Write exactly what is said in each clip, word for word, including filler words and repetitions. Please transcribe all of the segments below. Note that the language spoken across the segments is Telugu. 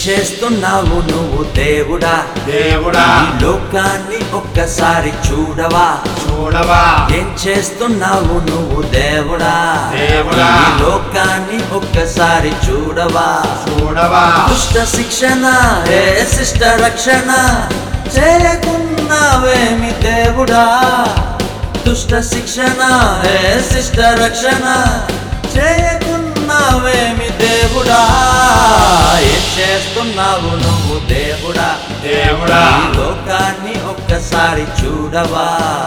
చేస్తున్నావు నువ్వు దేవుడా దేవుడా ఈ లోకాన్ని ఒక్కసారి చూడవా చూడవా ఏం చేస్తున్నావు నువ్వు దేవుడా దేవుడా ఈ లోకాన్ని ఒక్కసారి చూడవా చూడవా దుష్ట శిక్షణ ఏ శిష్ట రక్షణ చేయకున్నావేమి దేవుడా దుష్ట శిక్షణ ఏ శిష్ట రక్షణ చేయకున్నావేమి దేవుడా ఏం చేస్తున్నావు నువ్వు దేవుడా దేవుడా ఈ లోకాన్ని ఒక్కసారి చూడవా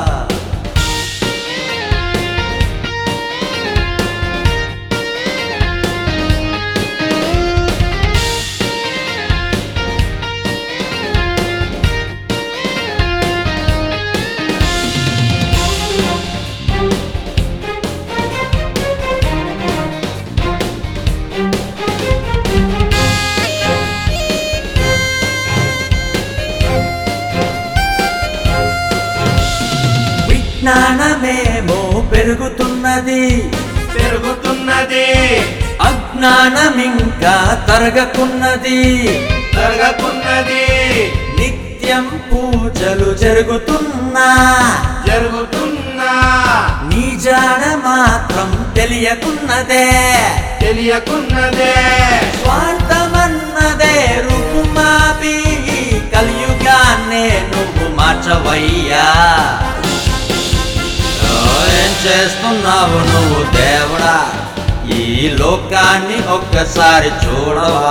జ్ఞానమేమో పెరుగుతున్నది పెరుగుతున్నది అజ్ఞానమింకా తరగకున్నది జరగకున్నది నిత్యం పూజలు జరుగుతున్నా జరుగుతున్నా నీ జాడ మాత్రం తెలియకున్నదే తెలియకున్నదే స్వార్థమన్నదే రూపుమాపి కలియుగాన్నే నువ్వు మార్చవయ్యా ఏం చేస్తున్నావు నువ్వు దేవుడా ఈ లోకాన్ని ఒక్కసారి చూడవా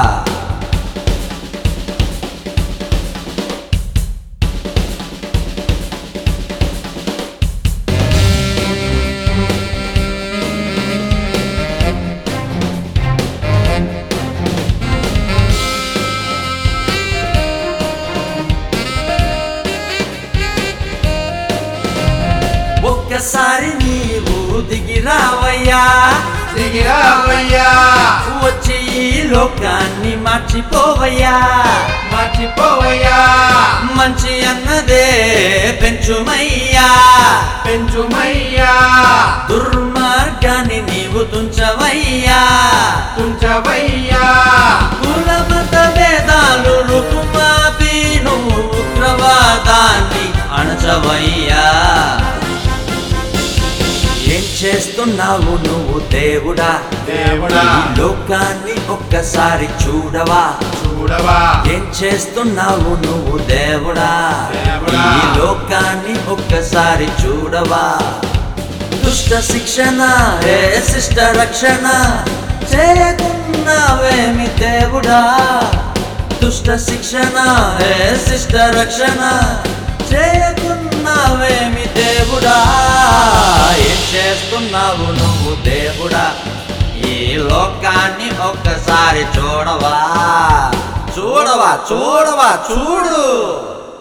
ఒక్కసారి నీవు దిగిరావయ్యా దిగిరావయ్యా వచ్చి ఈ లోకాన్ని మార్చిపోవయ్యా మర్చిపోవయ్యా మంచి అన్నదే పెంచుమయ్యా పెంచుమయ్యా దుర్మార్గాన్ని నీవు తుంచవయ్యా తుంచవయ్యా కులమత భేదాలు రుకుమాపి నువ్వు ఉగ్రవాదాన్ని అణచవయ్యా ఏం చేస్తున్నావు నువ్వు దేవుడా దేవుడా ఈ లోకాన్ని ఒక్కసారి చూడవా చూడవా ఏం చేస్తున్నావు నువ్వు దేవుడా దేవుడా ఈ లోకాన్ని ఒక్కసారి చూడవా దుష్ట శిక్షణ ఏ శిష్ట రక్షణ చేయకున్నావేమి దేవుడా దుష్ట శిక్షణ ఏ శిష్ట రక్షణ చేయకున్నావేమి దేవుడా ఏం చేస్తున్నావు నువ్వు దేవుడా ఈ లోకాన్ని ఒక్కసారి చూడవా చూడవా చూడవా చూడు.